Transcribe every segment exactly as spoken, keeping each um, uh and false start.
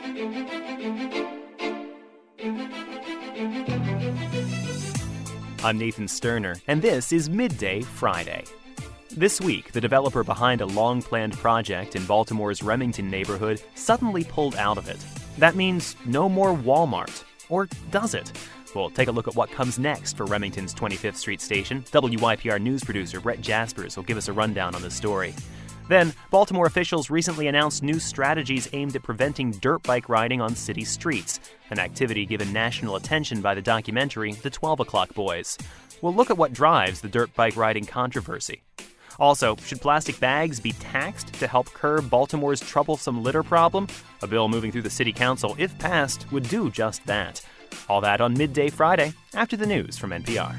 I'm Nathan Sterner, and this is Midday Friday. This week, the developer behind a long-planned project in Baltimore's Remington neighborhood suddenly pulled out of it. That means no more Walmart. Or does it? We'll take a look at what comes next for Remington's twenty-fifth Street station. W Y P R news producer Brett Jaspers will give us a rundown on the story. Then, Baltimore officials recently announced new strategies aimed at preventing dirt bike riding on city streets, an activity given national attention by the documentary The twelve O'Clock Boys. We'll look at what drives the dirt bike riding controversy. Also, should plastic bags be taxed to help curb Baltimore's troublesome litter problem? A bill moving through the city council, if passed, would do just that. All that on Midday Friday, after the news from N P R.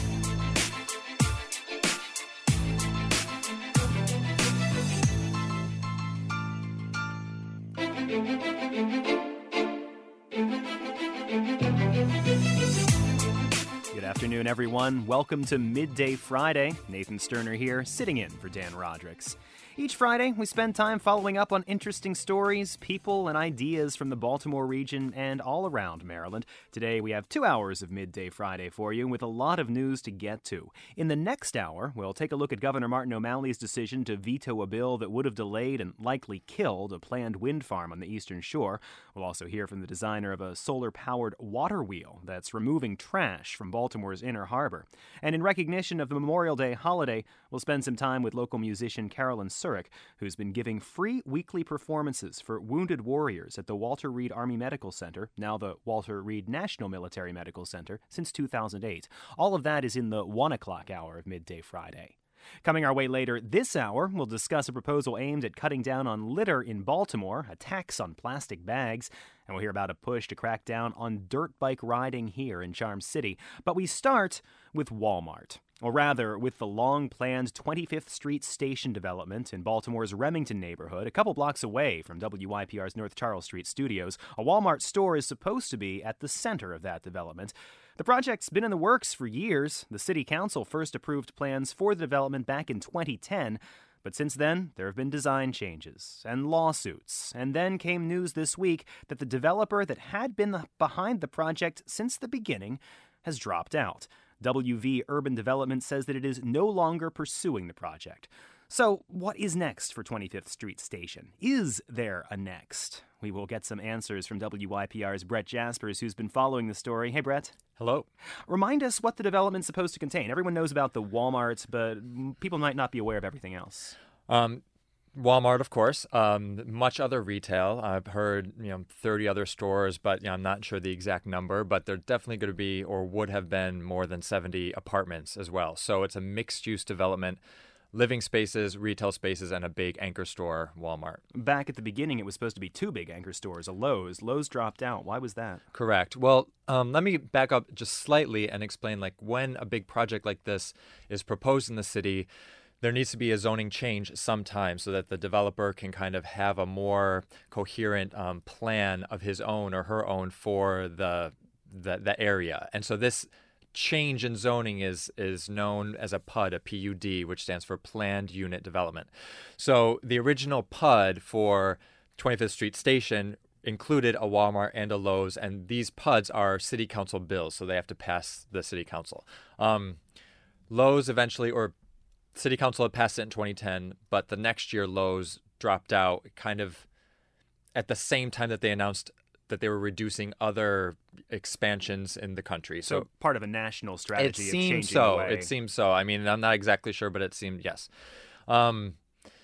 Good afternoon, everyone. Welcome to Midday Friday. Nathan Sterner here, sitting in for Dan Rodricks. Each Friday, we spend time following up on interesting stories, people, and ideas from the Baltimore region and all around Maryland. Today, we have two hours of Midday Friday for you with a lot of news to get to. In the next hour, we'll take a look at Governor Martin O'Malley's decision to veto a bill that would have delayed and likely killed a planned wind farm on the Eastern Shore. We'll also hear from the designer of a solar-powered water wheel that's removing trash from Baltimore's Inner Harbor. And in recognition of the Memorial Day holiday, we'll spend some time with local musician Carolyn Surik, who's been giving free weekly performances for wounded warriors at the Walter Reed Army Medical Center, now the Walter Reed National Military Medical Center, since two thousand eight. All of that is in the one o'clock hour of Midday Friday. Coming our way later this hour, we'll discuss a proposal aimed at cutting down on litter in Baltimore, a tax on plastic bags, and we'll hear about a push to crack down on dirt bike riding here in Charm City. But we start with Walmart. Or rather, with the long-planned twenty-fifth Street station development in Baltimore's Remington neighborhood, a couple blocks away from W Y P R's North Charles Street studios. A Walmart store is supposed to be at the center of that development. The project's been in the works for years. The city council first approved plans for the development back in twenty ten. But since then, there have been design changes and lawsuits. And then came news this week that the developer that had been the, behind the project since the beginning has dropped out. W V Urban Development says that it is no longer pursuing the project. So, what is next for twenty-fifth Street Station? Is there a next? We will get some answers from W Y P R's Brett Jaspers, who's been following the story. Hey, Brett. Hello. Remind us what the development's supposed to contain. Everyone knows about the Walmart, but people might not be aware of everything else. Um, Walmart, of course. Um, much other retail. I've heard, you know, thirty other stores, but you know, I'm not sure the exact number. But there's definitely going to be, or would have been, more than seventy apartments as well. So it's a mixed-use development. Living spaces, retail spaces, and a big anchor store, Walmart. Back at the beginning, it was supposed to be two big anchor stores, a Lowe's. Lowe's dropped out. Why was that? Correct. Well, um, let me back up just slightly and explain, like, when a big project like this is proposed in the city, there needs to be a zoning change sometime so that the developer can kind of have a more coherent um, plan of his own or her own for the, the the area. And so this change in zoning is is known as a P U D, a P U D, which stands for Planned Unit Development. So the original P U D for twenty-fifth Street Station included a Walmart and a Lowe's, and these P U Ds are city council bills, so they have to pass the city council. Um, Lowe's eventually, or city council had passed it in twenty ten, but the next year Lowe's dropped out kind of at the same time that they announced that they were reducing other expansions in the country. So, so part of a national strategy it of seems changing so. the way. It seems so. I mean, I'm not exactly sure, but it seemed, yes. Um,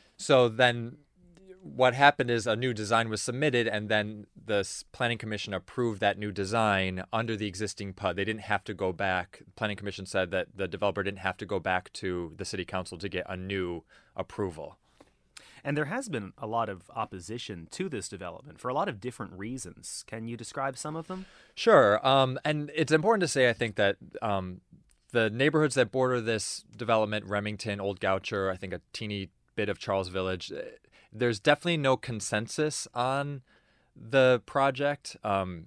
so then what happened is a new design was submitted, and then the Planning Commission approved that new design under the existing P U D. They didn't have to go back. The Planning Commission said that the developer didn't have to go back to the city council to get a new approval. And there has been a lot of opposition to this development for a lot of different reasons. Can you describe some of them? Sure. Um, and it's important to say, I think, that um, the neighborhoods that border this development, Remington, Old Goucher, I think a teeny bit of Charles Village, there's definitely no consensus on the project. Um,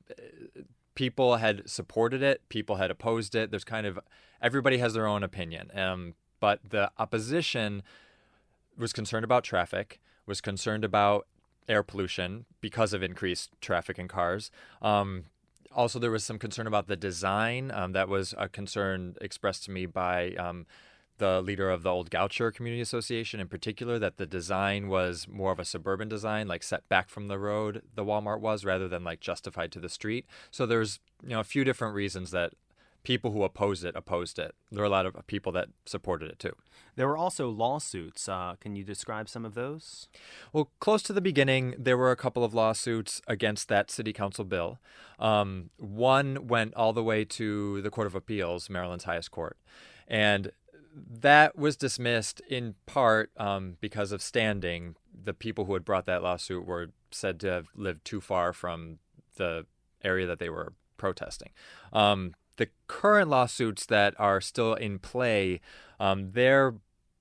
people had supported it. People had opposed it. There's kind of, everybody has their own opinion. Um, but the opposition was concerned about traffic, was concerned about air pollution because of increased traffic and cars. Um, also, there was some concern about the design. Um, that was a concern expressed to me by um, the leader of the Old Goucher Community Association in particular, that the design was more of a suburban design, like set back from the road, the Walmart was, rather than like justified to the street. So there's, you know, a few different reasons that people who opposed it opposed it. There were a lot of people that supported it too. There were also lawsuits. Uh, can you describe some of those? Well, close to the beginning, there were a couple of lawsuits against that city council bill. Um, one went all the way to the Court of Appeals, Maryland's highest court. And that was dismissed in part um, because of standing. The people who had brought that lawsuit were said to have lived too far from the area that they were protesting. Um, the current lawsuits that are still in play, um, they're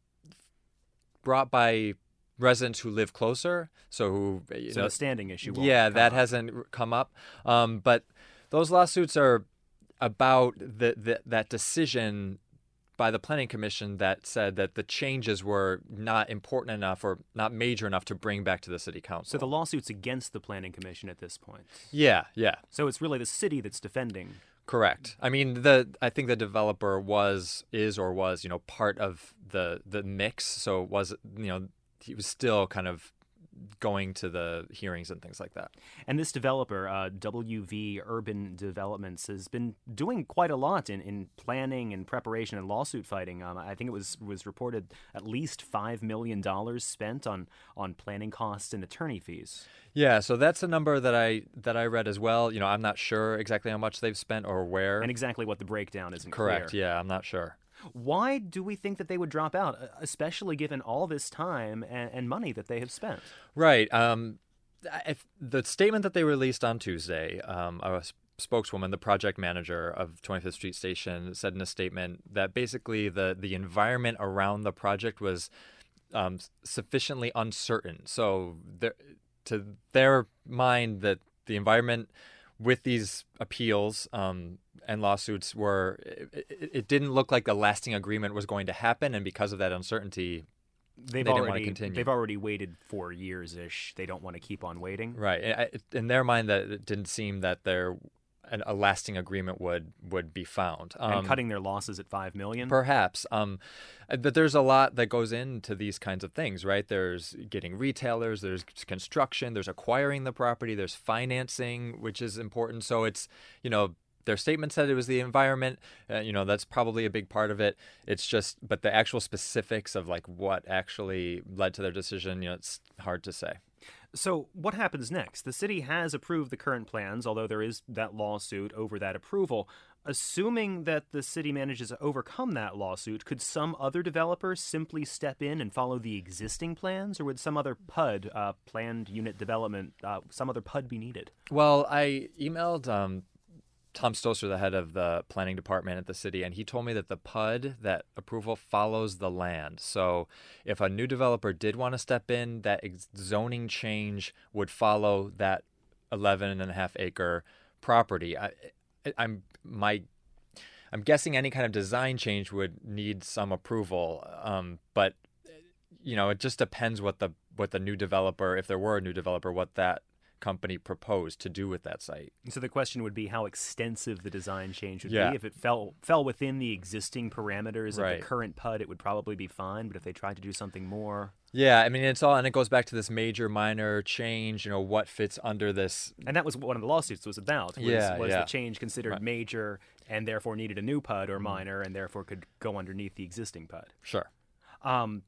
brought by residents who live closer. So who, you so know, the standing issue won't yeah, come that up. hasn't come up. Um, but those lawsuits are about the, the that decision by the Planning Commission that said that the changes were not important enough or not major enough to bring back to the city council. So the lawsuit's against the Planning Commission at this point. Yeah, yeah. So it's really the city that's defending. Correct. I mean, the I think the developer was, is or was, you know, part of the the mix. So it was, you know, he was still kind of going to the hearings and things like that. And this developer, uh, W V Urban Developments, has been doing quite a lot in, in planning and preparation and lawsuit fighting. Um, I think it was was reported at least five million dollars spent on on planning costs and attorney fees. Yeah, so that's a number that I that I read as well. You know, I'm not sure exactly how much they've spent or where. And exactly what the breakdown isn't Correct. clear. Yeah, I'm not sure. Why do we think that they would drop out, especially given all this time and, and money that they have spent? Right. Um, if the statement that they released on Tuesday, um, a spokeswoman, the project manager of twenty-fifth Street Station, said in a statement that basically the, the environment around the project was um, sufficiently uncertain. So there, to their mind, that the environment with these appeals um, and lawsuits were, it, it didn't look like a lasting agreement was going to happen, and because of that uncertainty, they've they already didn't want to continue. They've already waited four years ish. They don't want to keep on waiting. Right. In their mind, that it didn't seem that there an, a lasting agreement would would be found. Um, and cutting their losses at five million. Perhaps. Um, but there's a lot that goes into these kinds of things, right? There's getting retailers, there's construction, there's acquiring the property, there's financing, which is important. So it's, you know, their statement said it was the environment. Uh, you know, that's probably a big part of it. It's just, but the actual specifics of like what actually led to their decision, you know, it's hard to say. So what happens next? The city has approved the current plans, although there is that lawsuit over that approval. Assuming that the city manages to overcome that lawsuit, could some other developer simply step in and follow the existing plans, or would some other P U D, uh, planned unit development, uh, some other P U D be needed? Well, I emailed um, Tom Stoser, the head of the planning department at the city, and he told me that the P U D, that approval, follows the land. So if a new developer did want to step in, that ex- zoning change would follow that eleven and a half acre property. I, I'm my I'm guessing any kind of design change would need some approval, um, but you know, it just depends what the what the new developer, if there were a new developer, what that company proposed to do with that site. So the question would be how extensive the design change would Yeah. be. If it fell fell within the existing parameters of Right. the current P U D, it would probably be fine. But if they tried to do something more, Yeah, I mean, it's all, and it goes back to this major, minor change, you know, what fits under this. and that was what one of the lawsuits was about. Was, Yeah, was yeah. the change considered Right. major and therefore needed a new P U D or minor and therefore could go underneath the existing P U D? Sure. Um,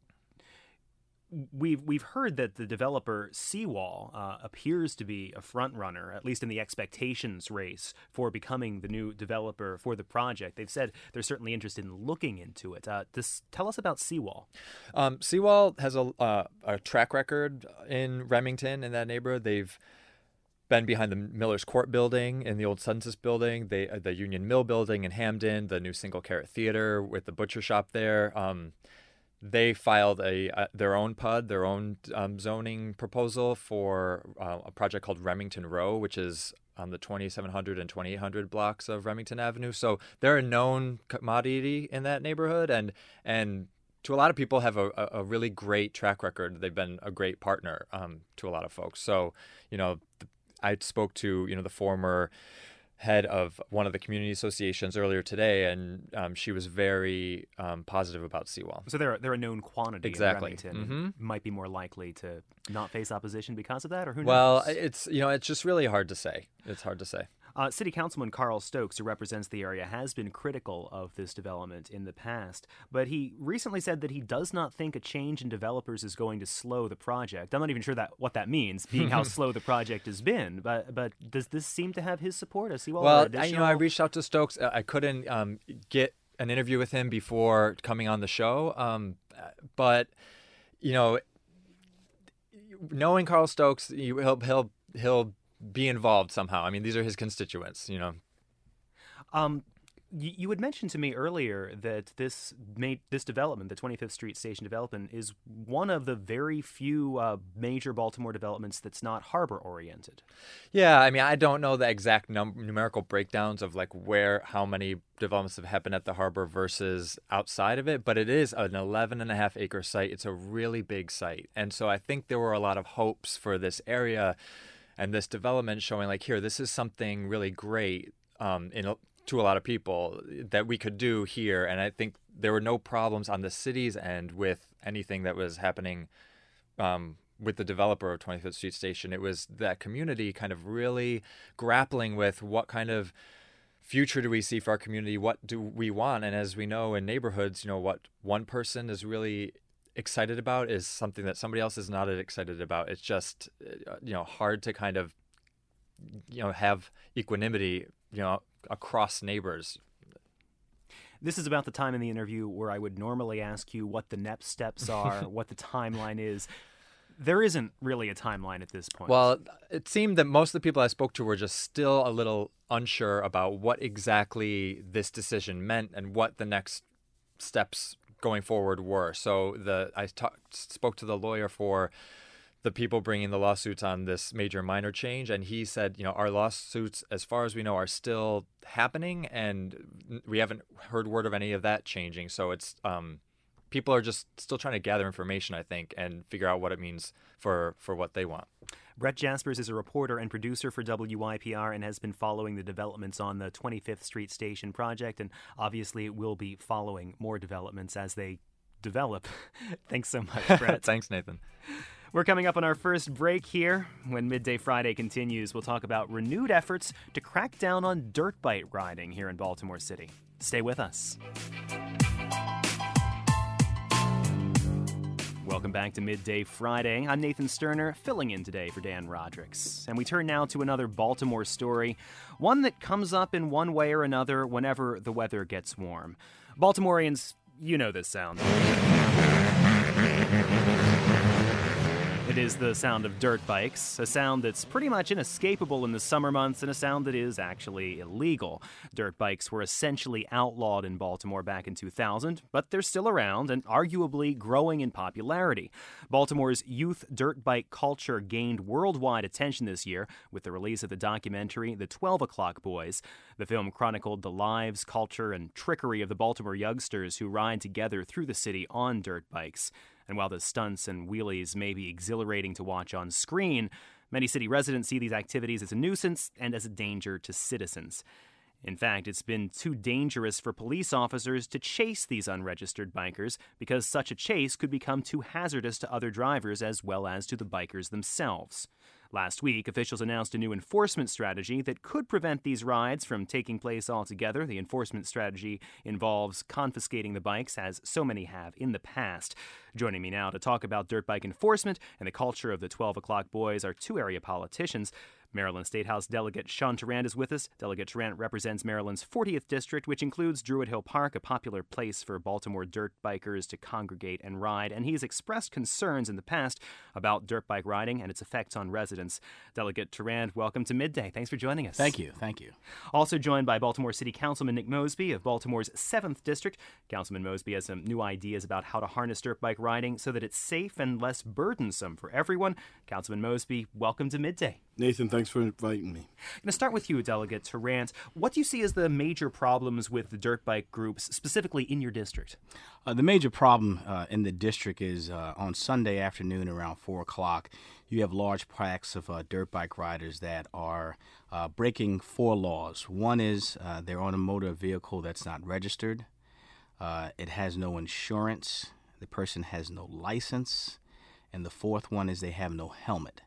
we've we've heard that the developer Seawall uh, appears to be a front runner, at least in the expectations race for becoming the new developer for the project. They've said they're certainly interested in looking into it. Uh, this, tell us about Seawall. Um, Seawall has a, uh, a track record in Remington, in that neighborhood. They've been behind the Miller's Court building in the old Census building, they, uh, the Union Mill building in Hamden, the new Single Carrot Theater with the butcher shop there. Um, They filed a uh, their own P U D, their own um, zoning proposal for uh, a project called Remington Row, which is on the twenty-seven hundred and twenty-eight hundred blocks of Remington Avenue. So they're a known commodity in that neighborhood, and and to a lot of people, have a, a really great track record. They've been a great partner um, to a lot of folks. So, you know, I spoke to, you know, the former head of one of the community associations earlier today, and um, she was very um, positive about Seawall. So they're, they're a known quantity exactly. in Remington. Mm-hmm. Might be more likely to not face opposition because of that, or who well, knows? Well, it's, you know, it's just really hard to say. It's hard to say. Uh, City Councilman Carl Stokes, who represents the area, has been critical of this development in the past, but he recently said that he does not think a change in developers is going to slow the project. I'm not even sure that what that means, being how slow the project has been, but but does this seem to have his support as Seawall? Well, I, you know, I reached out to Stokes. I couldn't um, get an interview with him before coming on the show, um, but, you know, knowing Carl Stokes, he'll he'll he'll be involved somehow. I mean, these are his constituents, you know. Um, you, you had mentioned to me earlier that this made this development, the twenty-fifth Street Station development, is one of the very few uh, major Baltimore developments that's not harbor oriented. Yeah, I mean, I don't know the exact num- numerical breakdowns of like where how many developments have happened at the harbor versus outside of it, but it is an eleven and a half acre site. It's a really big site, and so I think there were a lot of hopes for this area. And this development showing like, here, this is something really great um, in a, to a lot of people that we could do here. And I think there were no problems on the city's end with anything that was happening um, with the developer of twenty-fifth Street Station. It was that community kind of really grappling with what kind of future do we see for our community? What do we want? And as we know in neighborhoods, you know, what one person is really excited about is something that somebody else is not excited about. It's just, you know, hard to kind of, you know, have equanimity, you know, across neighbors. This is about the time in the interview where I would normally ask you what the next steps are, what the timeline is. There isn't really a timeline at this point. Well, it seemed that most of the people I spoke to were just still a little unsure about what exactly this decision meant and what the next steps going forward were. So the I talked spoke to the lawyer for the people bringing the lawsuits on this major minor change, and he said, you know, our lawsuits, as far as we know, are still happening, and we haven't heard word of any of that changing. So it's um, people are just still trying to gather information, I think, and figure out what it means for for what they want. Brett Jaspers is a reporter and producer for W Y P R and has been following the developments on the twenty-fifth Street Station project, and obviously will be following more developments as they develop. Thanks so much, Brett. Thanks, Nathan. We're coming up on our first break here. When Midday Friday continues, we'll talk about renewed efforts to crack down on dirt bike riding here in Baltimore City. Stay with us. Welcome back to Midday Friday. I'm Nathan Sterner, filling in today for Dan Rodricks. And we turn now to another Baltimore story, one that comes up in one way or another whenever the weather gets warm. Baltimoreans, you know this sound. It is the sound of dirt bikes, a sound that's pretty much inescapable in the summer months and a sound that is actually illegal. Dirt bikes were essentially outlawed in Baltimore back in two thousand, but they're still around and arguably growing in popularity. Baltimore's youth dirt bike culture gained worldwide attention this year with the release of the documentary The twelve O'Clock Boys. The film chronicled the lives, culture, and trickery of the Baltimore youngsters who ride together through the city on dirt bikes. And while the stunts and wheelies may be exhilarating to watch on screen, many city residents see these activities as a nuisance and as a danger to citizens. In fact, it's been too dangerous for police officers to chase these unregistered bikers because such a chase could become too hazardous to other drivers as well as to the bikers themselves. Last week, officials announced a new enforcement strategy that could prevent these rides from taking place altogether. The enforcement strategy involves confiscating the bikes, as so many have in the past. Joining me now to talk about dirt bike enforcement and the culture of the twelve O'Clock Boys are two area politicians. Maryland State House Delegate Sean Tarrant is with us. Delegate Tarrant represents Maryland's fortieth District, which includes Druid Hill Park, a popular place for Baltimore dirt bikers to congregate and ride, and he's expressed concerns in the past about dirt bike riding and its effects on residents. Delegate Tarrant, welcome to Midday. Thanks for joining us. Thank you. Thank you. Also joined by Baltimore City Councilman Nick Mosby of Baltimore's seventh District. Councilman Mosby has some new ideas about how to harness dirt bike riding so that it's safe and less burdensome for everyone. Councilman Mosby, welcome to Midday. Nathan, thanks for inviting me. I'm going to start with you, Delegate Tarrant. What do you see as the major problems with the dirt bike groups, specifically in your district? Uh, the major problem uh, in the district is uh, on Sunday afternoon around four o'clock, you have large packs of uh, dirt bike riders that are uh, breaking four laws. One is uh, they're on a motor vehicle that's not registered. Uh, it has no insurance. The person has no license. And the fourth one is they have no helmet.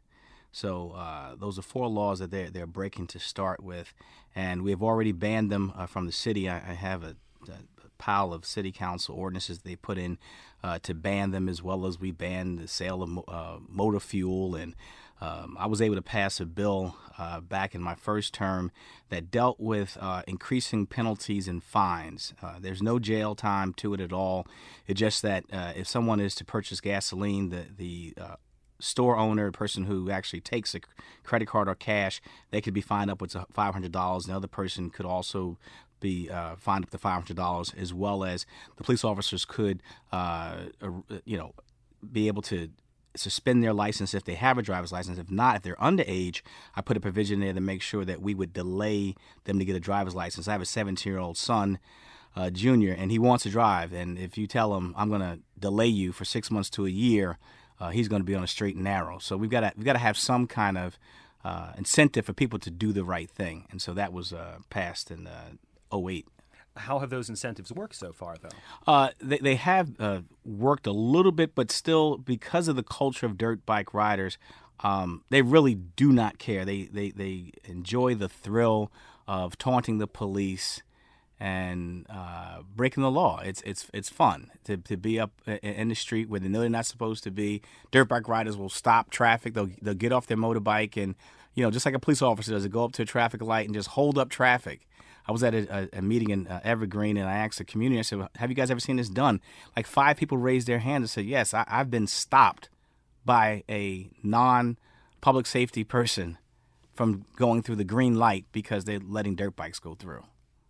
So uh, those are four laws that they're, they're breaking to start with, and we have already banned them uh, from the city. I, I have a, a pile of city council ordinances they put in uh, to ban them, as well as we banned the sale of uh, motor fuel. And um, I was able to pass a bill uh, back in my first term that dealt with uh, increasing penalties and fines. Uh, there's no jail time to it at all. It's just that uh, if someone is to purchase gasoline, the the uh, store owner, a person who actually takes a credit card or cash, they could be fined up with five hundred dollars. The other person could also be uh, fined up to five hundred dollars, as well as the police officers could, uh, uh, you know, be able to suspend their license if they have a driver's license. If not, if they're underage, I put a provision there to make sure that we would delay them to get a driver's license. I have a seventeen-year-old son, uh, Junior, and he wants to drive. And if you tell him, I'm going to delay you for six months to a year, Uh, he's going to be on a straight and narrow. So we've got to we've got to have some kind of uh, incentive for people to do the right thing, and so that was uh, passed in uh, oh eight. How have those incentives worked so far, though? Uh, they they have uh, worked a little bit, but still, because of the culture of dirt bike riders, um, they really do not care. They they they enjoy the thrill of taunting the police and uh, breaking the law. It's it's it's fun to, to be up in the street where they know they're not supposed to be. Dirt bike riders will stop traffic. They'll they'll get off their motorbike and, you know, just like a police officer does, they go up to a traffic light and just hold up traffic. I was at a, a, a meeting in uh, Evergreen, and I asked the community, I said, have you guys ever seen this done? Like five people raised their hand and said, yes, I, I've been stopped by a non-public safety person from going through the green light because they're letting dirt bikes go through.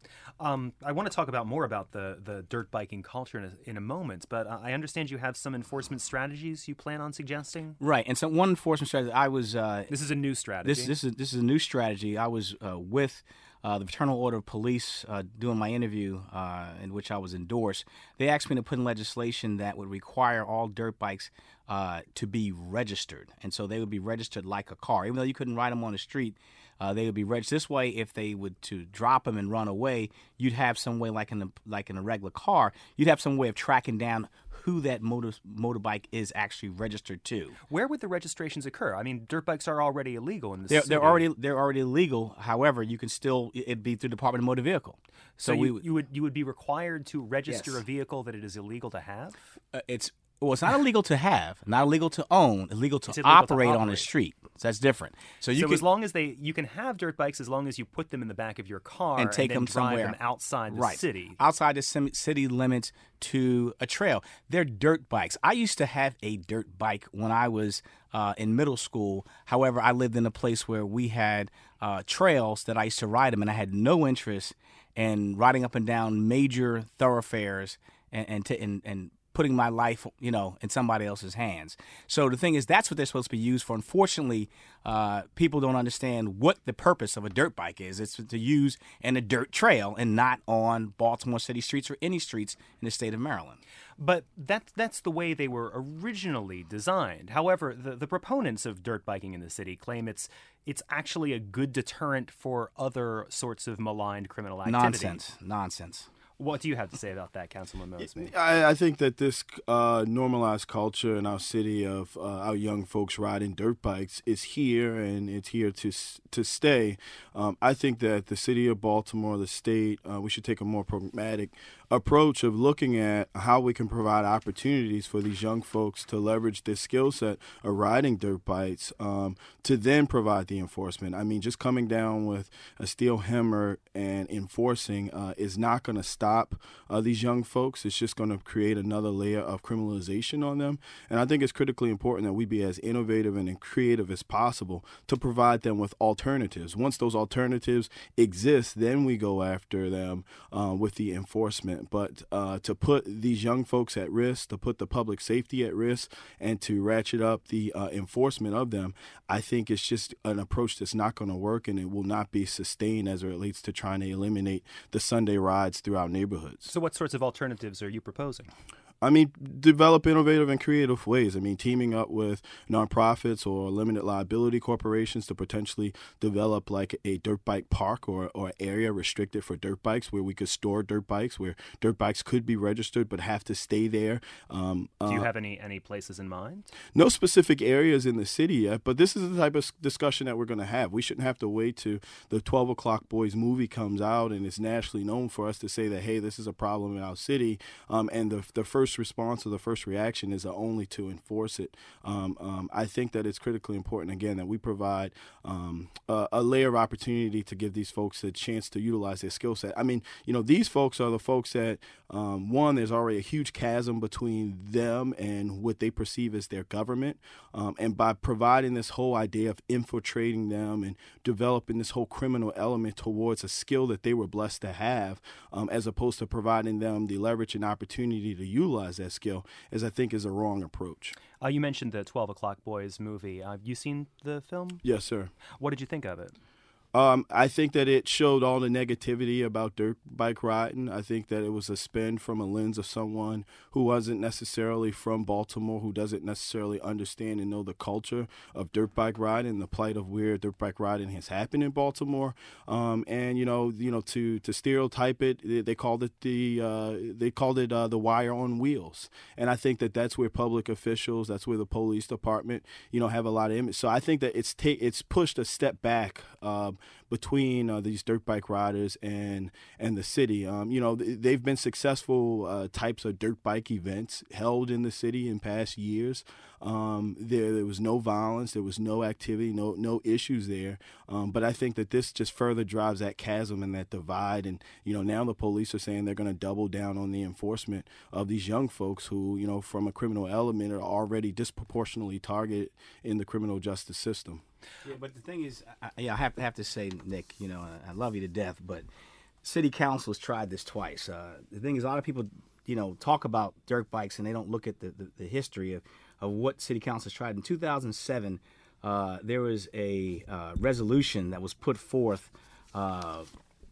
Um, I want to talk about more about the, the dirt biking culture in a, in a moment, but uh, I understand you have some enforcement strategies you plan on suggesting? Right, and so one enforcement strategy, I was... Uh, this is a new strategy. This, this, is, this is a new strategy. I was uh, with uh, the Fraternal Order of Police uh, doing my interview uh, in which I was endorsed. They asked me to put in legislation that would require all dirt bikes uh, to be registered, and so they would be registered like a car. Even though you couldn't ride them on the street, Uh, they would be registered this way. If they would to drop them and run away, you'd have some way, like in a, like in a regular car, you'd have some way of tracking down who that motor motorbike is actually registered to. Where would the registrations occur? I mean, dirt bikes are already illegal in this They're, city. they're already they're already illegal. However, you can still it'd be through the Department of Motor Vehicle. So, so you, we, you would you would be required to register yes. a vehicle that it is illegal to have? Uh, it's Well, it's not illegal to have, not illegal to own, illegal to, illegal operate, to operate on the street. So that's different. So you so can, as long as they, you can have dirt bikes as long as you put them in the back of your car and take and then them drive somewhere them outside the right. city, outside the city limits to a trail. They're dirt bikes. I used to have a dirt bike when I was uh, in middle school. However, I lived in a place where we had uh, trails that I used to ride them, and I had no interest in riding up and down major thoroughfares and and, t- and, and putting my life, you know, in somebody else's hands. So the thing is, that's what they're supposed to be used for. Unfortunately, uh, people don't understand what the purpose of a dirt bike is. It's to use in a dirt trail and not on Baltimore City streets or any streets in the state of Maryland. But that, that's the way they were originally designed. However, the, the proponents of dirt biking in the city claim it's it's actually a good deterrent for other sorts of maligned criminal activity. Nonsense. Nonsense. What do you have to say about that, Councilman Mosby? I, I think that this uh, normalized culture in our city of uh, our young folks riding dirt bikes is here, and it's here to to stay. Um, I think that the city of Baltimore, the state, uh, we should take a more pragmatic approach of looking at how we can provide opportunities for these young folks to leverage their skill set of riding dirt bikes um, to then provide the enforcement. I mean, just coming down with a steel hammer and enforcing uh, is not going to stop uh, these young folks. It's just going to create another layer of criminalization on them. And I think it's critically important that we be as innovative and creative as possible to provide them with alternatives. Once those alternatives exist, then we go after them uh, with the enforcement. enforcement, but uh, to put these young folks at risk, to put the public safety at risk, and to ratchet up the uh, enforcement of them, I think it's just an approach that's not going to work, and it will not be sustained as it relates to trying to eliminate the Sunday rides throughout neighborhoods. So what sorts of alternatives are you proposing? I mean, develop innovative and creative ways. I mean, teaming up with nonprofits or limited liability corporations to potentially develop like a dirt bike park or, or area restricted for dirt bikes where we could store dirt bikes, where dirt bikes could be registered but have to stay there. Um, Do you uh, have any, any places in mind? No specific areas in the city yet, but this is the type of discussion that we're going to have. We shouldn't have to wait till the twelve o'clock Boys movie comes out and is nationally known for us to say that, hey, this is a problem in our city, um, and the, the first response or the first reaction is only to enforce it. Um, um, I think that it's critically important, again, that we provide um, a, a layer of opportunity to give these folks a chance to utilize their skill set. I mean, you know, these folks are the folks that, um, one, there's already a huge chasm between them and what they perceive as their government. Um, and by providing this whole idea of infiltrating them and developing this whole criminal element towards a skill that they were blessed to have, um, as opposed to providing them the leverage and opportunity to utilize that skill, is I think is a wrong approach. Uh, you mentioned the twelve o'clock Boys movie. Uh, have you seen the film? Yes, sir. What did you think of it? Um, I think that it showed all the negativity about dirt bike riding. I think that it was a spin from a lens of someone who wasn't necessarily from Baltimore, who doesn't necessarily understand and know the culture of dirt bike riding, the plight of where dirt bike riding has happened in Baltimore. Um, and you know, you know, to to stereotype it, they, they called it the uh, they called it uh, the wire on wheels. And I think that that's where public officials, that's where the police department, you know, have a lot of image. So I think that it's ta- it's pushed a step back. Um, between uh, these dirt bike riders and and the city. Um, you know, they've been successful uh, types of dirt bike events held in the city in past years. Um, there, there was no violence, there was no activity, no no issues there. Um, but I think that this just further drives that chasm and that divide. And, you know, now the police are saying they're going to double down on the enforcement of these young folks who, you know, from a criminal element are already disproportionately targeted in the criminal justice system. Yeah, but the thing is, I, yeah, I have to have to say, Nick, you know, I love you to death, but city council has tried this twice. Uh, the thing is, a lot of people, you know, talk about dirt bikes and they don't look at the, the, the history of, of what city council has tried. In two thousand seven, uh, there was a uh, resolution that was put forth uh,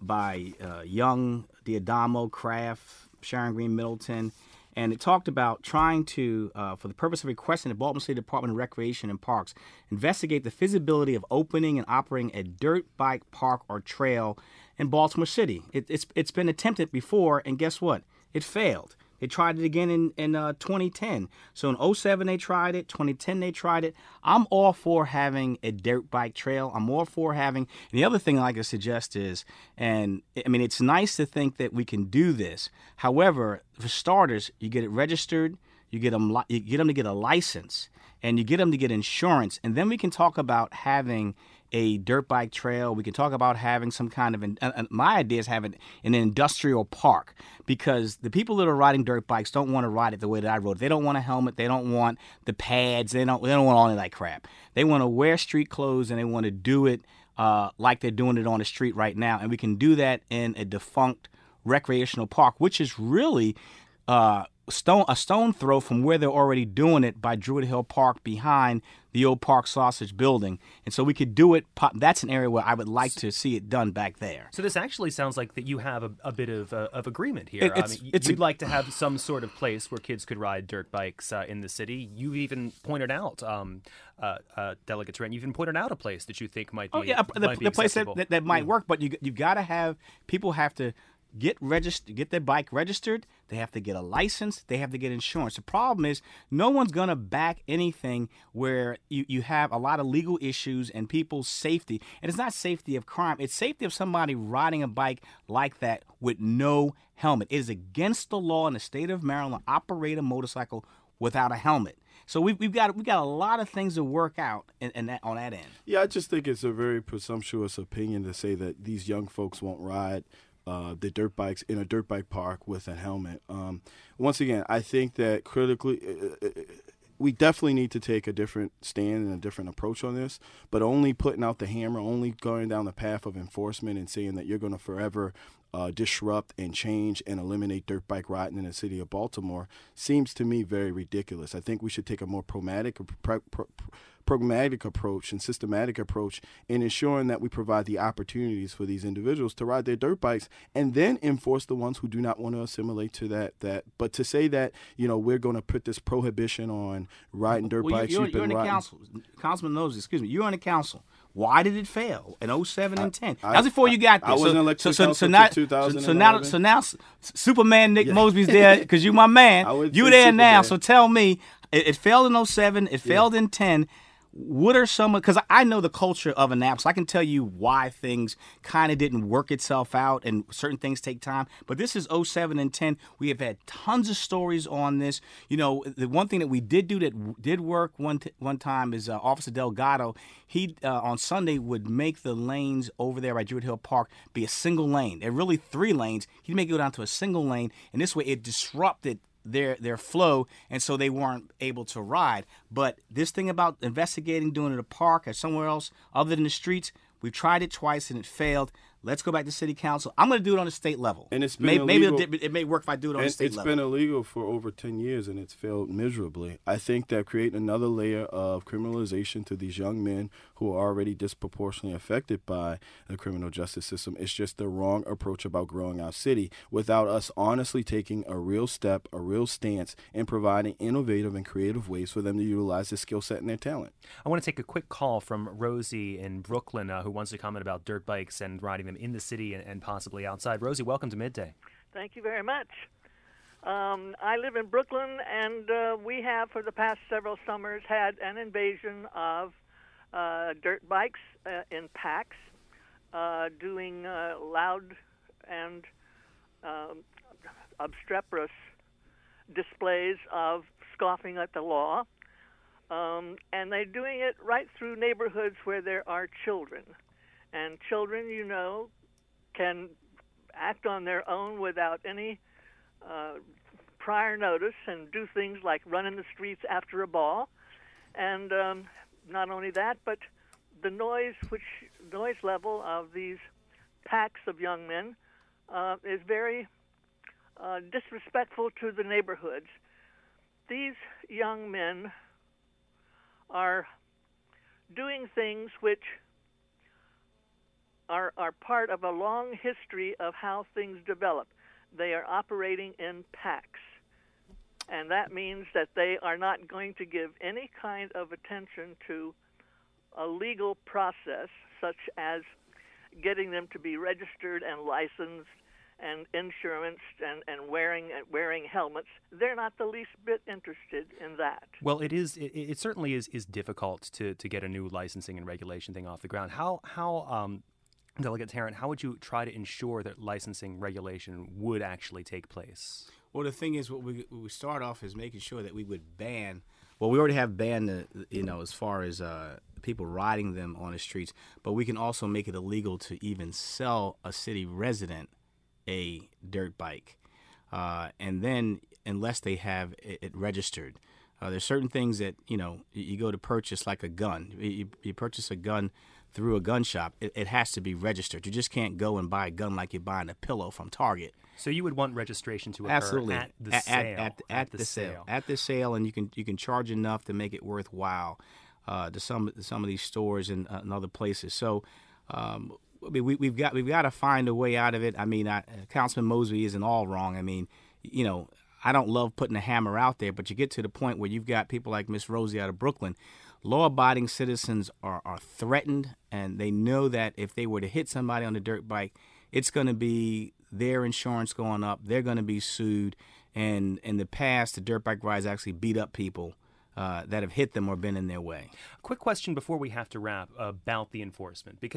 by uh, Young, Diadamo, Kraft, Sharon Green, Middleton. And it talked about trying to, uh, for the purpose of requesting the Baltimore City Department of Recreation and Parks, investigate the feasibility of opening and operating a dirt bike park or trail in Baltimore City. It, it's it's been attempted before, and guess what? It failed. They tried it again in, in uh, twenty ten. So in oh seven they tried it, twenty ten they tried it. I'm all for having a dirt bike trail. I'm all for having, and the other thing I like to suggest is, and I mean, it's nice to think that we can do this. However, for starters, you get it registered, you get them, you get them to get a license, and you get them to get insurance, and then we can talk about having a dirt bike trail. We can talk about having some kind of, an, uh, my idea is having an industrial park, because the people that are riding dirt bikes don't want to ride it the way that I rode. They don't want a helmet. They don't want the pads. They don't, they don't want all of that crap. They want to wear street clothes, and they want to do it uh, like they're doing it on the street right now. And we can do that in a defunct recreational park, which is really uh, stone a stone throw from where they're already doing it by Druid Hill Park behind the old Park Sausage Building. And so we could do it. That's an area where I would like to see it done back there. So this actually sounds like that you have a, a bit of uh, of agreement here. It's, I mean, it's you'd a, like to have some sort of place where kids could ride dirt bikes uh, in the city. You've even pointed out, um, uh, uh, Delegate Trent, you've even pointed out a place that you think might be, oh, yeah, might the, be the place that, acceptable. that, that might Yeah. work, but you you got to have, people have to get registered, get their bike registered. They have to get a license. They have to get insurance. The problem is no one's going to back anything where you, you have a lot of legal issues and people's safety. And it's not safety of crime. It's safety of somebody riding a bike like that with no helmet. It is against the law in the state of Maryland to operate a motorcycle without a helmet. So we've, we've got we got a lot of things to work out in, in that, on that end. Yeah, I just think it's a very presumptuous opinion to say that these young folks won't ride Uh, the dirt bikes in a dirt bike park with a helmet. Um, once again, I think that critically, uh, we definitely need to take a different stand and a different approach on this, but only putting out the hammer, only going down the path of enforcement and saying that you're going to forever uh, disrupt and change and eliminate dirt bike riding in the city of Baltimore seems to me very ridiculous. I think we should take a more pragmatic, pro, pro, pragmatic approach and systematic approach in ensuring that we provide the opportunities for these individuals to ride their dirt bikes, and then enforce the ones who do not want to assimilate to that. That, but to say that, you know, we're going to put this prohibition on riding dirt well, bikes. You're, you've you're been in the riding. council. Councilman knows this. Excuse me. You're on the council. Why did it fail in oh seven and ten? I, That's before you got there. I wasn't so, elected so, to so, council so till now, two thousand so, so now, so now, Superman Nick yeah. Mosby's there because you my man. You there Superman. Now. So tell me, it, it failed in oh seven. It yeah. failed in ten. What are some of, because I know the culture of Annapolis. I can tell you why things kind of didn't work itself out and certain things take time. But this is oh seven and ten. We have had tons of stories on this. You know, the one thing that we did do that did work one t- one time is uh, Officer Delgado. He, uh, on Sunday, would make the lanes over there by Druid Hill Park be a single lane. They're really three lanes. He'd make it go down to a single lane. And this way it disrupted their their flow, and so they weren't able to ride. But this thing about investigating, doing it at a park or somewhere else other than the streets, we've tried it twice and it failed. Let's go back to city council. I'm going to do it on the state level. And it's been maybe, illegal. maybe it may work if I do it on and the state it's level. It's been illegal for over ten years, and it's failed miserably. I think that creating another layer of criminalization to these young men who are already disproportionately affected by the criminal justice system is just the wrong approach about growing our city without us honestly taking a real step, a real stance, and providing innovative and creative ways for them to utilize their skill set and their talent. I want to take a quick call from Rosie in Brooklyn uh, who wants to comment about dirt bikes and riding them in the city and, and possibly outside. Rosie, welcome to Midday. Thank you very much. Um, I live in Brooklyn, and uh, we have for the past several summers had an invasion of uh, dirt bikes uh, in packs, uh, doing uh, loud and uh, obstreperous displays of scoffing at the law. Um, and they're doing it right through neighborhoods where there are children. And children, you know, can act on their own without any uh, prior notice and do things like run in the streets after a ball. And um, not only that, but the noise, which noise level of these packs of young men uh, is very uh, disrespectful to the neighborhoods. These young men are doing things which are, are part of a long history of how things develop. They are operating in packs, and that means that they are not going to give any kind of attention to a legal process, such as getting them to be registered and licensed and insurance and, and wearing wearing helmets. They're not the least bit interested in that. Well, it is. It, it certainly is is difficult to, to get a new licensing and regulation thing off the ground. How how um, Delegate Tarrant, how would you try to ensure that licensing regulation would actually take place? Well, the thing is, what we what we start off is making sure that we would ban. Well, we already have banned the, you know, as far as uh, people riding them on the streets, but we can also make it illegal to even sell a city resident a dirt bike, uh, and then unless they have it, it registered. Uh, there's certain things that, you know, you, you go to purchase, like a gun. You, you purchase a gun through a gun shop. It, it has to be registered. You just can't go and buy a gun like you're buying a pillow from Target. So you would want registration to occur Absolutely. at the at, sale. At, at, at, at the, the sale. sale. At the sale, and you can you can charge enough to make it worthwhile uh, to some some of these stores and, uh, and other places. So. Um, I mean, we, we've got we've got to find a way out of it. I mean, I, Councilman Mosby isn't all wrong. I mean, you know, I don't love putting a hammer out there, but you get to the point where you've got people like Miss Rosie out of Brooklyn. Law-abiding citizens are, are threatened, and they know that if they were to hit somebody on a dirt bike, it's going to be their insurance going up. They're going to be sued. And in the past, the dirt bike rides actually beat up people Uh, that have hit them or been in their way. Quick question before we have to wrap about the enforcement, because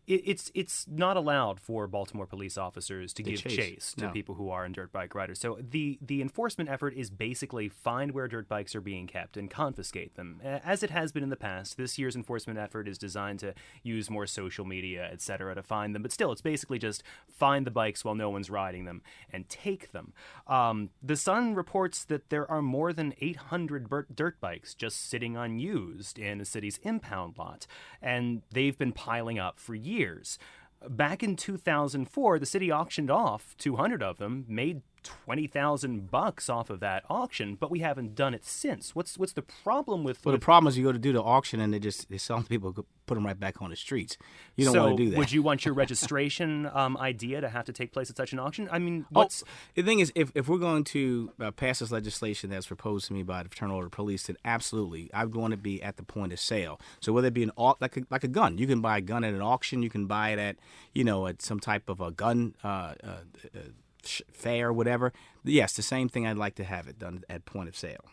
it, it's it's not allowed for Baltimore police officers to They give chase. chase to No. people who are in dirt bike riders. So the the enforcement effort is basically find where dirt bikes are being kept and confiscate them, A- as it has been in the past. This year's enforcement effort is designed to use more social media, et cetera, to find them. But still, it's basically just find the bikes while no one's riding them and take them. Um, the Sun reports that there are more than eight hundred bur- dirt bikes just sitting unused in the city's impound lot, and they've been piling up for years. Back in two thousand four, the city auctioned off two hundred of them, made twenty thousand bucks off of that auction, but we haven't done it since. What's what's the problem with? Well, with the problem is you go to do the auction and they just they sell people, put them right back on the streets. You don't so want to do that. would you want your registration um, idea to have to take place at such an auction? I mean, what's Oh, the thing is, if, if we're going to uh, pass this legislation that's proposed to me by the Fraternal Order of Police, then absolutely, I would want to be at the point of sale. So whether it be an au- like a, like a gun, you can buy a gun at an auction, you can buy it at you know at some type of a gun uh, uh, uh, fair, whatever. Yes, the same thing. I'd like to have it done at point of sale.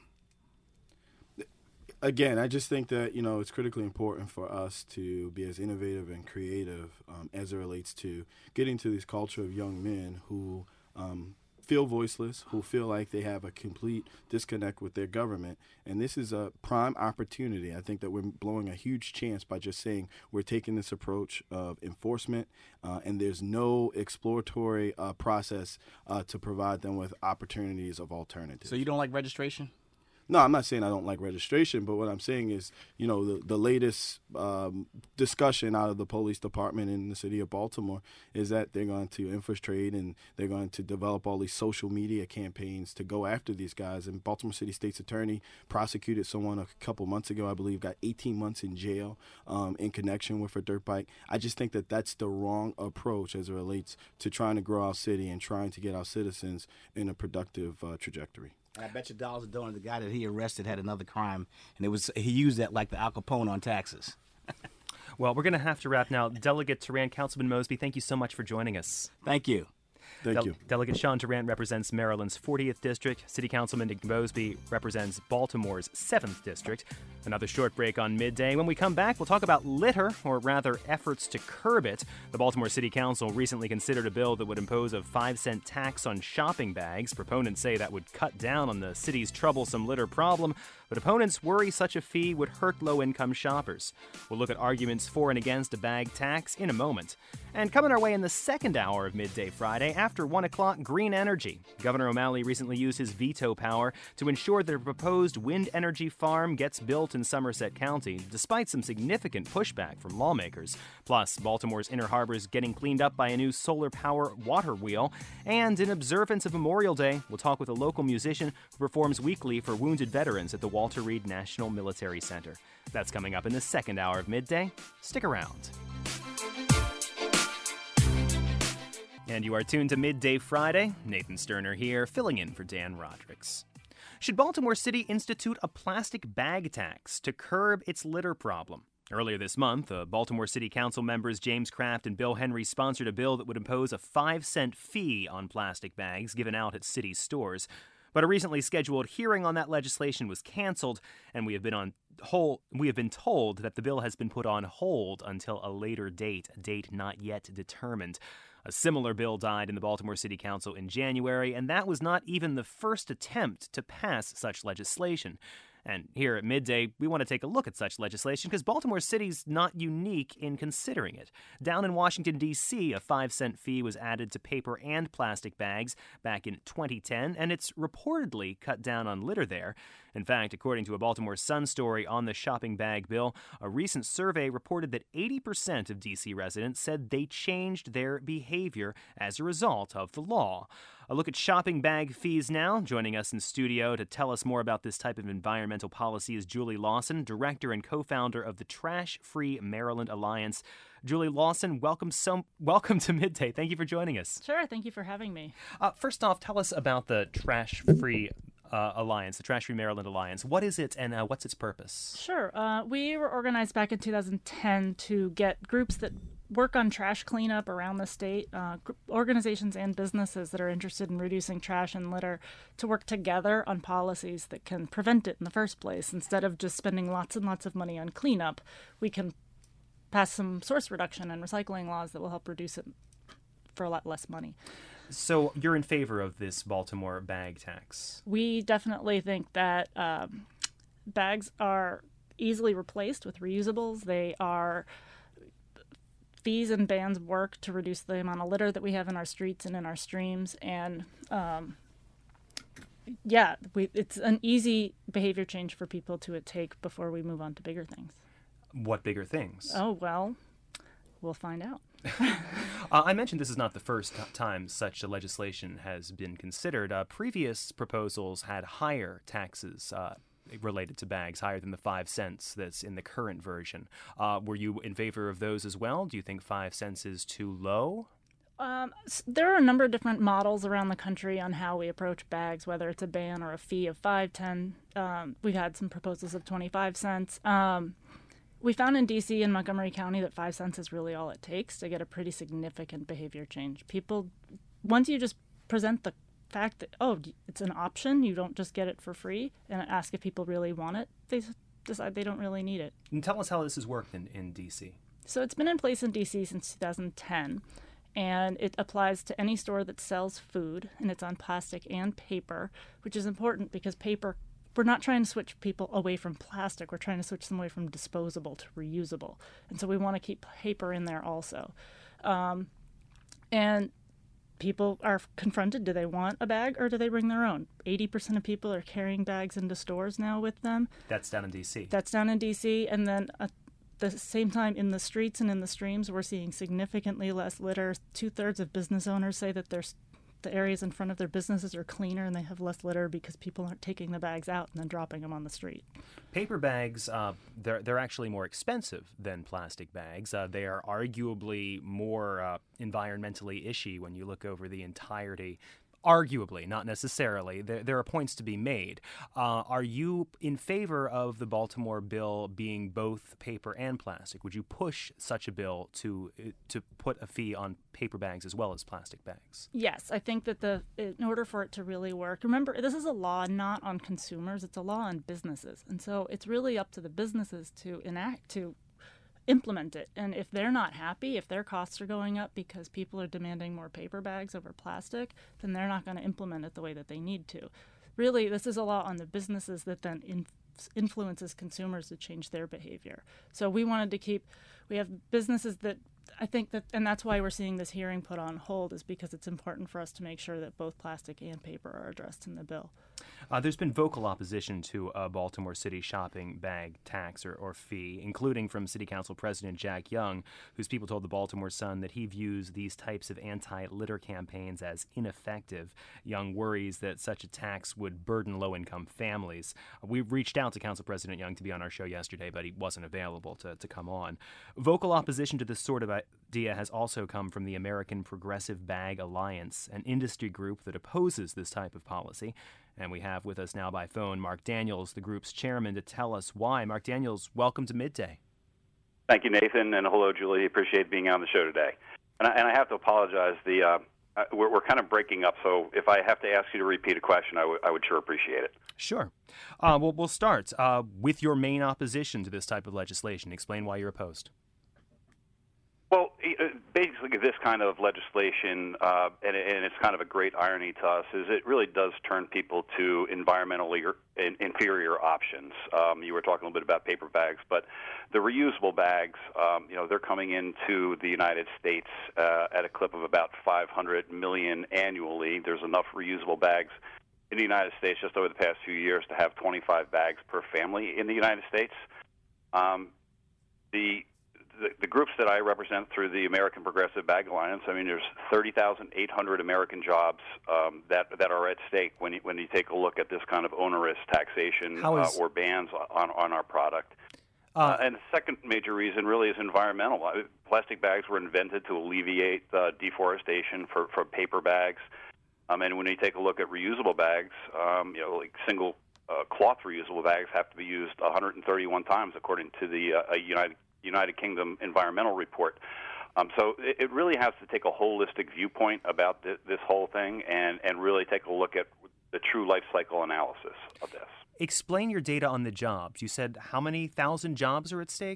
Again, I just think that, you know, it's critically important for us to be as innovative and creative um, as it relates to getting to this culture of young men who um, feel voiceless, who feel like they have a complete disconnect with their government. And this is a prime opportunity. I think that we're blowing a huge chance by just saying we're taking this approach of enforcement, uh, and there's no exploratory uh, process uh, to provide them with opportunities of alternatives. So you don't like registration? No, I'm not saying I don't like registration, but what I'm saying is, you know, the, the latest um, discussion out of the police department in the city of Baltimore is that they're going to infiltrate and they're going to develop all these social media campaigns to go after these guys. And Baltimore City State's attorney prosecuted someone a couple months ago, I believe, got eighteen months in jail um, in connection with a dirt bike. I just think that that's the wrong approach as it relates to trying to grow our city and trying to get our citizens in a productive uh, trajectory. And I bet you dollars a dollar the guy that he arrested had another crime, and it was he used that like the Al Capone on taxes. well, we're going to have to wrap now. Delegate Tarrant, Councilman Mosby, thank you so much for joining us. Thank you. Thank Del- you. Delegate Sean Tarrant represents Maryland's fortieth District. City Councilman Nick Mosby represents Baltimore's seventh District. Another short break on Midday. When we come back, we'll talk about litter, or rather efforts to curb it. The Baltimore City Council recently considered a bill that would impose a five cent tax on shopping bags. Proponents say that would cut down on the city's troublesome litter problem, but opponents worry such a fee would hurt low-income shoppers. We'll look at arguments for and against a bag tax in a moment. And coming our way in the second hour of Midday Friday, after one o'clock, green energy. Governor O'Malley recently used his veto power to ensure that a proposed wind energy farm gets built in Somerset County, despite some significant pushback from lawmakers. Plus, Baltimore's inner harbors getting cleaned up by a new solar power water wheel. And in observance of Memorial Day, we'll talk with a local musician who performs weekly for wounded veterans at the Walter Reed National Military Center. That's coming up in the second hour of Midday. Stick around. And you are tuned to Midday Friday. Nathan Sterner here, filling in for Dan Rodricks. Should Baltimore City institute a plastic bag tax to curb its litter problem? Earlier this month, uh, Baltimore City Council members James Kraft and Bill Henry sponsored a bill that would impose a five cent fee on plastic bags given out at city stores. But a recently scheduled hearing on that legislation was canceled, and we have been on hold, we have been told that the bill has been put on hold until a later date, a date not yet determined. A similar bill died in the Baltimore City Council in January, and that was not even the first attempt to pass such legislation. And here at Midday, we want to take a look at such legislation because Baltimore City's not unique in considering it. Down in Washington, D C, a five cent fee was added to paper and plastic bags back in twenty ten, and it's reportedly cut down on litter there. In fact, according to a Baltimore Sun story on the shopping bag bill, a recent survey reported that eighty percent of D C residents said they changed their behavior as a result of the law. A look at shopping bag fees now. Joining us in studio to tell us more about this type of environmental policy is Julie Lawson, director and co-founder of the Trash Free Maryland Alliance. Julie Lawson, welcome so welcome to Midday. Thank you for joining us. Sure, thank you for having me. Uh, first off, tell us about the Trash Free uh, Alliance, the Trash Free Maryland Alliance. What is it, and uh, what's its purpose? Sure. Uh, we were organized back in two thousand ten to get groups that work on trash cleanup around the state, uh, organizations and businesses that are interested in reducing trash and litter, to work together on policies that can prevent it in the first place. Instead of just spending lots and lots of money on cleanup, we can pass some source reduction and recycling laws that will help reduce it for a lot less money. So you're in favor of this Baltimore bag tax? We definitely think that um, bags are easily replaced with reusables. They are fees and bans work to reduce the amount of litter that we have in our streets and in our streams. And um, yeah, we, it's an easy behavior change for people to take before we move on to bigger things. What bigger things? Oh, well, we'll find out. uh, I mentioned this is not the first t- time such a legislation has been considered. Uh, previous proposals had higher taxes uh, related to bags, higher than the five cents that's in the current version. Uh, were you in favor of those as well? Do you think five cents is too low? Um, there are a number of different models around the country on how we approach bags, whether it's a ban or a fee of five, ten. Um, we've had some proposals of twenty-five cents. Um, we found in D C and Montgomery County that five cents is really all it takes to get a pretty significant behavior change. People, once you just present the fact that, oh, it's an option, you don't just get it for free, and ask if people really want it, they decide they don't really need it. And tell us how this has worked in, in D C. So it's been in place in D C since two thousand ten. And it applies to any store that sells food, and it's on plastic and paper, which is important because paper, we're not trying to switch people away from plastic. We're trying to switch them away from disposable to reusable. And so we want to keep paper in there also. Um, and people are confronted, do they want a bag or do they bring their own? eighty percent of people are carrying bags into stores now with them. That's down in D C. That's down in D C. And then a the same time in the streets and in the streams, we're seeing significantly less litter. Two-thirds of business owners say that there's the areas in front of their businesses are cleaner and they have less litter because people aren't taking the bags out and then dropping them on the street. Paper bags, uh, they're, they're actually more expensive than plastic bags. Uh, they are arguably more uh, environmentally ishy when you look over the entirety. Arguably, not necessarily. There, there are points to be made. Uh, are you in favor of the Baltimore bill being both paper and plastic? Would you push such a bill to to put a fee on paper bags as well as plastic bags? Yes, I think that the in order for it to really work, remember, this is a law not on consumers, it's a law on businesses. And so it's really up to the businesses to enact, to implement it. And if they're not happy, if their costs are going up because people are demanding more paper bags over plastic, then they're not going to implement it the way that they need to. Really, this is a law on the businesses that then in, influences consumers to change their behavior. So we wanted to keep, we have businesses that I think that, and that's why we're seeing this hearing put on hold, is because it's important for us to make sure that both plastic and paper are addressed in the bill. Uh, there's been vocal opposition to a Baltimore City shopping bag tax or, or fee, including from City Council President Jack Young, whose people told the Baltimore Sun that he views these types of anti-litter campaigns as ineffective. Young worries that such a tax would burden low-income families. We reached out to Council President Young to be on our show yesterday, but he wasn't available to, to come on. Vocal opposition to this sort of idea has also come from the American Progressive Bag Alliance, an industry group that opposes this type of policy. And we have with us now by phone Mark Daniels, the group's chairman, to tell us why. Mark Daniels, welcome to Midday. Thank you, Nathan, and hello, Julie. Appreciate being on the show today. And I, and I have to apologize. The uh, we're, we're kind of breaking up, so if I have to ask you to repeat a question, I, w- I would sure appreciate it. Sure. Uh, well, we'll start uh, with your main opposition to this type of legislation. Explain why you're opposed. Well, basically this kind of legislation, uh, and, and it's kind of a great irony to us, is it really does turn people to environmentally inferior options. Um, you were talking a little bit about paper bags, but the reusable bags, um, you know, they're coming into the United States uh, at a clip of about five hundred million annually. There's enough reusable bags in the United States just over the past few years to have twenty-five bags per family in the United States. Um, the The, the groups that I represent through the American Progressive Bag Alliance, I mean, there's thirty thousand eight hundred American jobs um, that that are at stake when you, when you take a look at this kind of onerous taxation is, uh, or bans on, on our product. Uh, uh, and the second major reason really is environmental. Uh, plastic bags were invented to alleviate uh, deforestation for, for paper bags. Um, and when you take a look at reusable bags, um, you know, like single uh, cloth reusable bags have to be used one hundred thirty-one times according to the uh, United United Kingdom environmental report. Um, so it, it really has to take a holistic viewpoint about th- this whole thing and, and really take a look at the true life cycle analysis of this. Explain your data on the jobs. You said how many thousand jobs are at stake?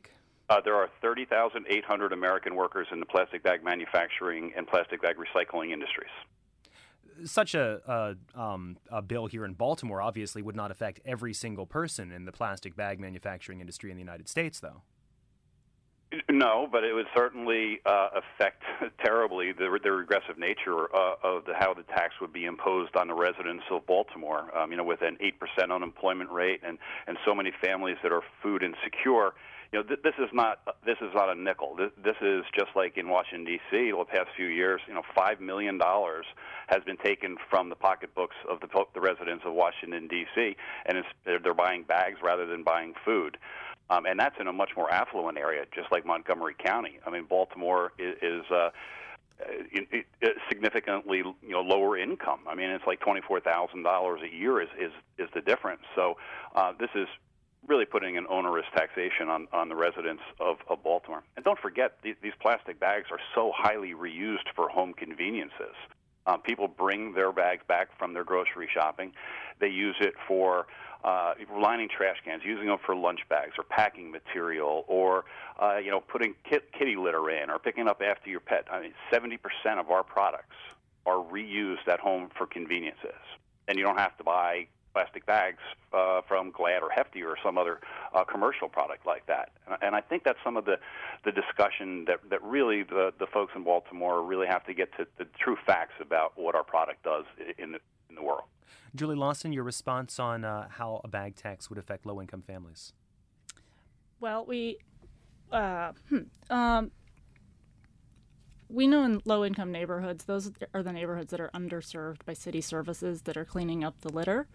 Uh, there are thirty thousand eight hundred American workers in the plastic bag manufacturing and plastic bag recycling industries. Such a, a, um, a bill here in Baltimore obviously would not affect every single person in the plastic bag manufacturing industry in the United States, though. No, but it would certainly uh, affect terribly the, the regressive nature uh, of the, how the tax would be imposed on the residents of Baltimore. Um, you know, with an eight percent unemployment rate and, and so many families that are food insecure. You know, th- this is not this is not a nickel. This, this is just like in Washington D C over the past few years. You know, five million dollars has been taken from the pocketbooks of the, the residents of Washington D C, and it's, they're, they're buying bags rather than buying food. Um, and that's in a much more affluent area, just like Montgomery County. I mean, Baltimore is, is uh, it, it significantly you know lower income. I mean, it's like twenty-four thousand dollars a year is, is is the difference. So uh, this is really putting an onerous taxation on, on the residents of, of Baltimore. And don't forget, these, these plastic bags are so highly reused for home conveniences. Uh, people bring their bags back from their grocery shopping. They use it for uh, lining trash cans, using them for lunch bags or packing material, or uh, you know, putting kit, kitty litter in, or picking up after your pet. I mean, seventy percent of our products are reused at home for conveniences, and you don't have to buy plastic bags uh, from Glad or Hefty or some other uh, commercial product like that. And, and I think that's some of the, the discussion that, that really the, the folks in Baltimore really have to get to the true facts about what our product does in the, in the world. Julie Lawson, your response on uh, how a bag tax would affect low-income families? Well, we uh, hmm, um, we know in low-income neighborhoods, those are the neighborhoods that are underserved by city services that are cleaning up the litter.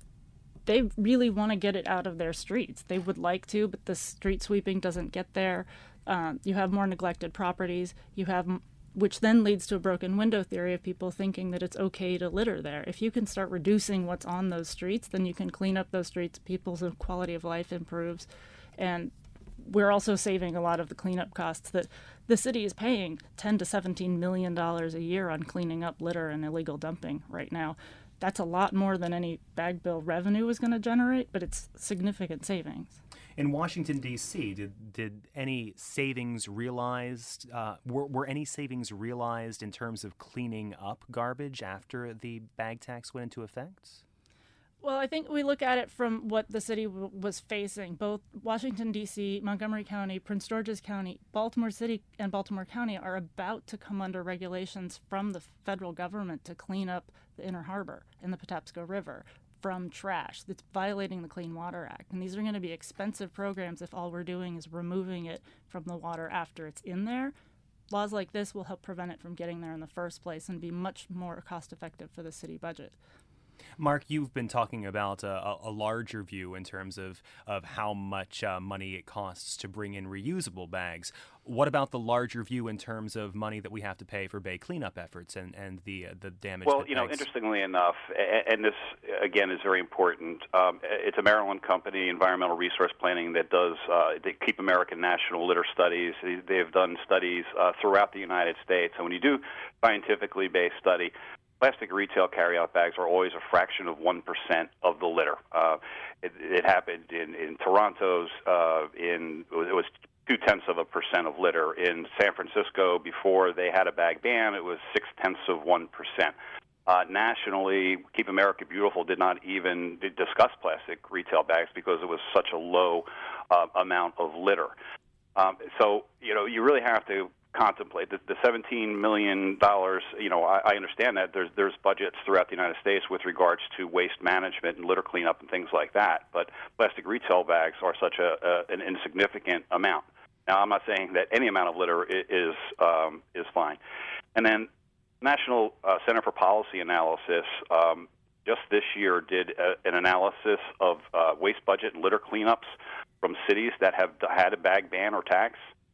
They really want to get it out of their streets. They would like to, but the street sweeping doesn't get there. Um, you have more neglected properties. You have, which then leads to a broken window theory of people thinking that it's okay to litter there. If you can start reducing what's on those streets, then you can clean up those streets. People's quality of life improves, and we're also saving a lot of the cleanup costs that the city is paying ten to seventeen million dollars a year on cleaning up litter and illegal dumping right now. That's a lot more than any bag bill revenue is going to generate, but it's significant savings. In Washington, D C, did did any savings realized, uh, were, were any savings realized in terms of cleaning up garbage after the bag tax went into effect? Well, I think we look at it from what the city w- was facing. Both Washington, D C, Montgomery County, Prince George's County, Baltimore City, and Baltimore County are about to come under regulations from the federal government to clean up the Inner Harbor and the Patapsco River from trash that's violating the Clean Water Act. And these are going to be expensive programs if all we're doing is removing it from the water after it's in there. Laws like this will help prevent it from getting there in the first place and be much more cost-effective for the city budget. Mark, you've been talking about a, a larger view in terms of, of how much uh, money it costs to bring in reusable bags. What about the larger view in terms of money that we have to pay for bay cleanup efforts and, and the uh, the damage? Well, that you know, bags... interestingly enough, and this, again, is very important, um, it's a Maryland company, Environmental Resource Planning, that does uh, they Keep American National Litter Studies. They've done studies uh, throughout the United States. And when you do scientifically based study, plastic retail carryout bags are always a fraction of one percent of the litter. Uh, it, it happened in, in Toronto's, uh, in, it was two-tenths of a percent of litter. In San Francisco, before they had a bag ban, it was six-tenths of one percent. Uh, nationally, Keep America Beautiful did not even discuss plastic retail bags because it was such a low uh, amount of litter. Um, so, you know, you really have to contemplate the, the seventeen million dollars. You know, I, I understand that there's there's budgets throughout the United States with regards to waste management and litter cleanup and things like that. But plastic retail bags are such a, a an insignificant amount. Now, I'm not saying that any amount of litter is um, is fine. And then, National uh, Center for Policy Analysis um, just this year did a, an analysis of uh, waste budget and litter cleanups from cities that have had a bag ban or tax.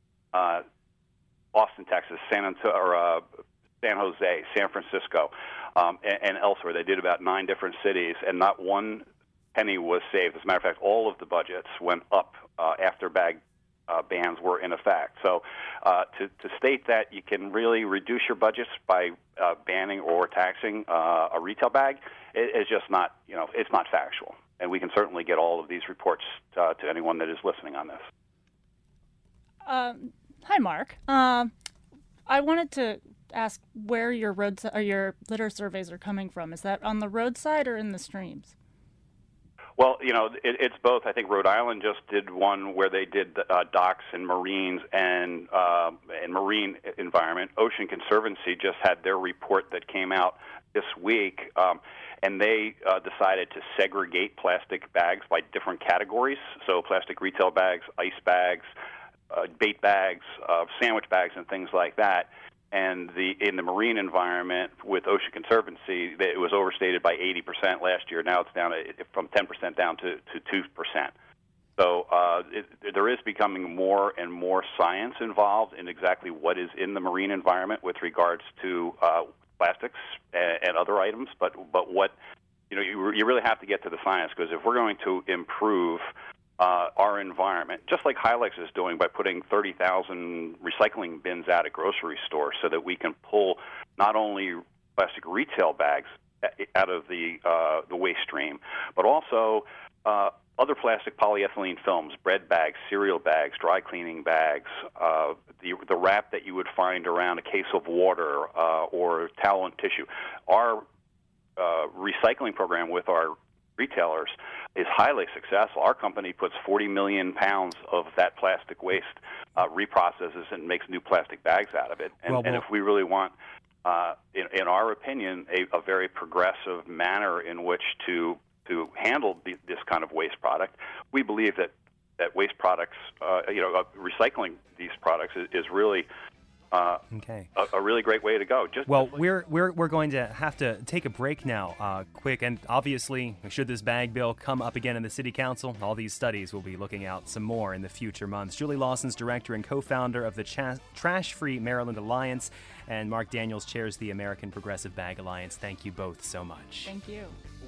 Uh, Austin, Texas, San Antonio, or uh, San Jose, San Francisco, um, and, and elsewhere. They did about nine different cities, and not one penny was saved. As a matter of fact, all of the budgets went up uh, after bag uh, bans were in effect. So uh, to, to state that you can really reduce your budgets by uh, banning or taxing uh, a retail bag is just not, you know, it's not factual. And we can certainly get all of these reports uh, to anyone that is listening on this. Um, hi, Mark. Um, I wanted to ask where your road or your litter surveys are coming from. Is that on the roadside or in the streams? Well, you know, it, it's both. I think Rhode Island just did one where they did uh, docks and marines and uh, and marine environment. Ocean Conservancy just had their report that came out this week, um, and they uh, decided to segregate plastic bags by different categories. So plastic retail bags, ice bags, uh, bait bags, uh, sandwich bags, and things like that. And the in the marine environment with Ocean Conservancy, it was overstated by eighty percent last year. Now it's down to, from ten percent down to, to two percent. So uh, it, there is becoming more and more science involved in exactly what is in the marine environment with regards to uh, plastics and, and other items. But but what you know you, you really have to get to the science, because if we're going to improve Uh, our environment, just like Hilux is doing by putting thirty thousand recycling bins out at grocery stores so that we can pull not only plastic retail bags out of the uh, the waste stream, but also uh, other plastic polyethylene films, bread bags, cereal bags, dry cleaning bags, uh, the, the wrap that you would find around a case of water uh, or towel and tissue. Our uh, recycling program with our retailers is highly successful. Our company puts forty million pounds of that plastic waste, uh, reprocesses and makes new plastic bags out of it. And, well, well, and if we really want, uh, in, in our opinion, a, a very progressive manner in which to to handle the, this kind of waste product, we believe that that waste products, uh, you know, uh, recycling these products is, is really Uh, okay. a, a really great way to go. Just well, just like we're we're we're going to have to take a break now, uh, quick, and obviously, should this bag bill come up again in the City Council, all these studies will be looking out some more in the future months. Julie Lawson's director and co-founder of the Cha- Trash Free Maryland Alliance, and Mark Daniels chairs the American Progressive Bag Alliance. Thank you both so much. Thank you.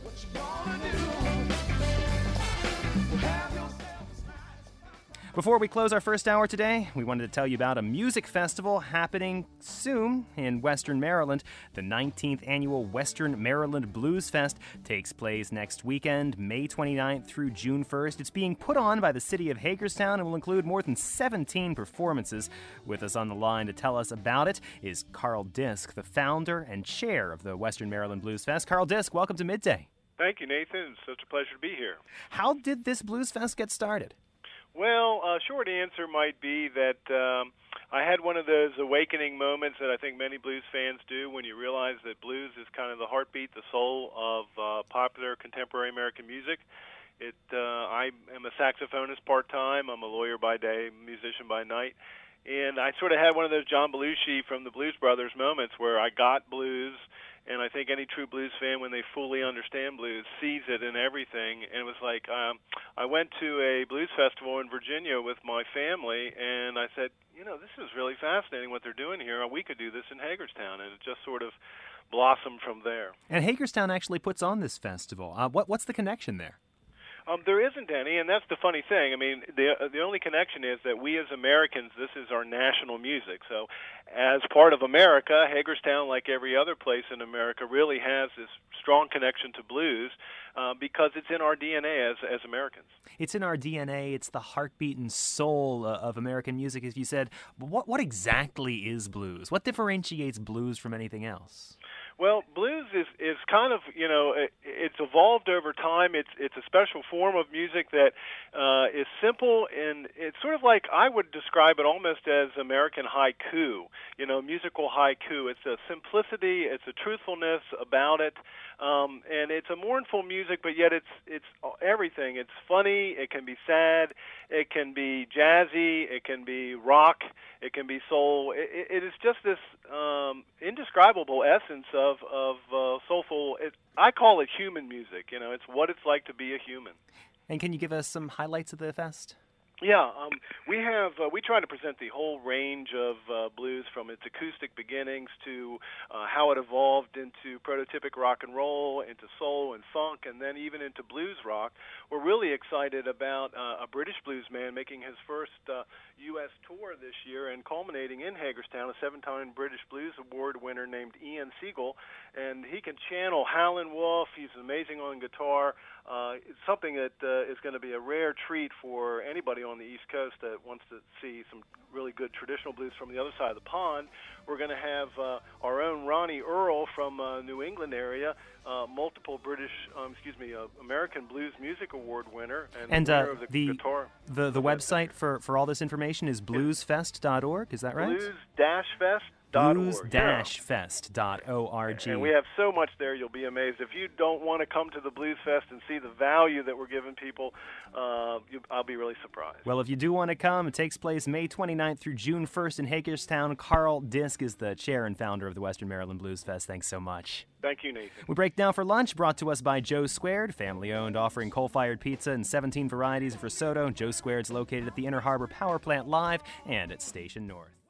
Before we close our first hour today, we wanted to tell you about a music festival happening soon in Western Maryland. The nineteenth Annual Western Maryland Blues Fest takes place next weekend, May twenty-ninth through June first. It's being put on by the city of Hagerstown and will include more than seventeen performances. With us on the line to tell us about it is Carl Disk, the founder and chair of the Western Maryland Blues Fest. Carl Disk, welcome to Midday. Thank you, Nathan. It's such a pleasure to be here. How did this Blues Fest get started? Well, a short answer might be that um, I had one of those awakening moments that I think many blues fans do when you realize that blues is kind of the heartbeat, the soul of uh, popular contemporary American music. It, uh, I am a saxophonist part-time. I'm a lawyer by day, musician by night. And I sort of had one of those John Belushi from the Blues Brothers moments where I got blues. And I think any true blues fan, when they fully understand blues, sees it in everything. And it was like, um, I went to a blues festival in Virginia with my family, and I said, you know, this is really fascinating what they're doing here. We could do this in Hagerstown. And it just sort of blossomed from there. And Hagerstown actually puts on this festival. Uh, what, what's the connection there? Um, there isn't any, and that's the funny thing. I mean, the the only connection is that we as Americans, this is our national music. So as part of America, Hagerstown, like every other place in America, really has this strong connection to blues uh, because it's in our D N A as, as Americans. It's in our D N A. It's the heartbeat and soul uh, of American music, as you said. But what, what exactly is blues? What differentiates blues from anything else? Well, blues is, is kind of, you know, it, it's evolved over time. It's it's a special form of music that uh, is simple, and it's sort of like, I would describe it almost as American haiku, you know, musical haiku. It's a simplicity, it's a truthfulness about it, um, and it's a mournful music, but yet it's it's everything. It's funny, it can be sad, it can be jazzy, it can be rock, it can be soul. It, it is just this um, indescribable essence of, of uh, soulful, it, I call it human music. You know, it's what it's like to be a human. And can you give us some highlights of the fest? Yeah, um, we have uh, we try to present the whole range of uh, blues, from its acoustic beginnings to uh, how it evolved into prototypic rock and roll, into soul and funk, and then even into blues rock. We're really excited about uh, a British blues man making his first uh, U S tour this year and culminating in Hagerstown, a seven-time British Blues Award winner named Ian Siegel, and he can channel Howlin' Wolf. He's amazing on guitar. Uh, it's something that uh, is going to be a rare treat for anybody on on the East Coast that wants to see some really good traditional blues from the other side of the pond, we're going to have uh, our own Ronnie Earl from uh, New England area, uh, multiple British, um, excuse me, uh, American Blues Music Award winner, and, And the uh, winner of the, the, guitar. the the website for, for all this information is blues fest dot org, is that right? blues dash fest dot org. blues dash fest dot org. And we have so much there, you'll be amazed. If you don't want to come to the Blues Fest and see the value that we're giving people, uh, you, I'll be really surprised. Well, if you do want to come, it takes place May twenty-ninth through June first in Hagerstown. Carl Disk is the chair and founder of the Western Maryland Blues Fest. Thanks so much. Thank you, Nathan. We break down for lunch, brought to us by Joe Squared, family-owned, offering coal-fired pizza and seventeen varieties of risotto. Joe Squared's located at the Inner Harbor Power Plant Live and at Station North.